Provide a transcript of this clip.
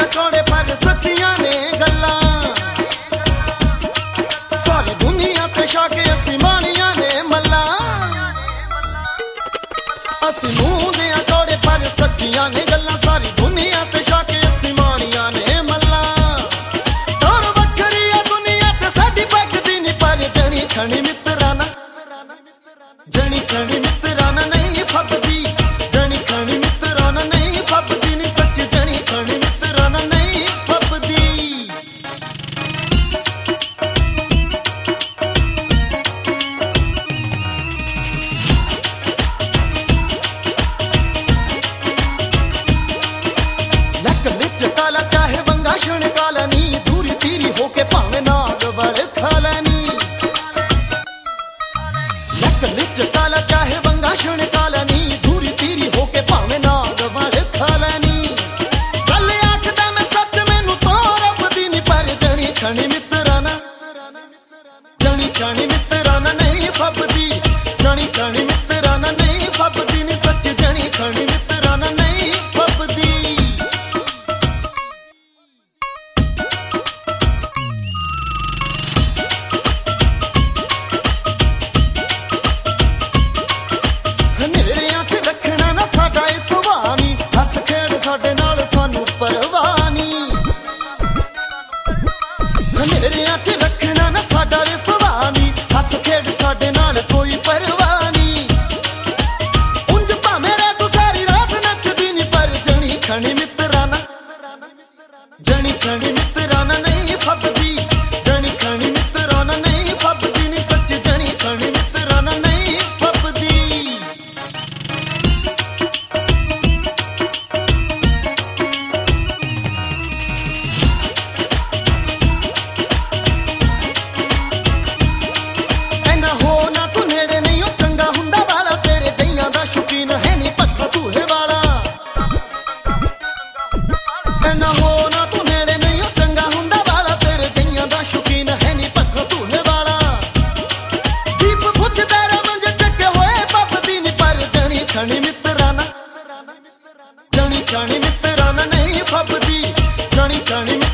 चौड़े पर सच्चियां ने गल्लां सारी दुनिया ते शाके असी माणियां ने मल्लां असी मूंह दे चौड़े पर सच्चियां ने गल्लां सारी दुनिया ते शाके असी माणियां ने मल्लां तोर वखरी आ दुनिया ते साडी पकदी नी पर जणी खणी मित्राना जणी खणी मित्राना नहीं फबदी जणी खणी मित्राना नहीं फबदी नी सच जणी खणी मित्राना नहीं फबदी लक विच काला चाहे वंगा क्षण काला नी दूरी तीरी होके भावे नाग वल खाला नी लक विच काला चाहे वंगा क्षण काला नी दूरी तीरी होके भावे नाग वल खाला नी गल आखदा मैं सच मैनू सौ रबदी नी पर जणी खणी मित्राना जणी खणी मित्राना नहीं फबदी जणी खणी मित्राना नहीं फबदी नी सच जणी खणी मित्राना नहीं फबदी साडे नाल सानू परवाह नी हनेरियां च रखना ना साडा विश्वास नी हस खेड साडे नाल कोई परवाह नी उंज भावें रह तू सारी रात नचदी नी पर जणी खणी मित्राना जणी खणी मित्राना नहीं फबदी जणी खणी मित्राना नहीं फबदी नी सच जणी खणी मित्राना नहीं फबदी शौकीन है नी पट्ठा तूहे वाला ना हो ना तू नेड़े नहीं हो चंगा हुंदा वाला तेरे जइयां दा शौकीन है नी पट्ठा तूहे वाला दीप बुझदा रमंज चके होए पपदी नी पर जणी खणी मित्राना जणी खणी मित्राना नहीं फबदी जणी खणी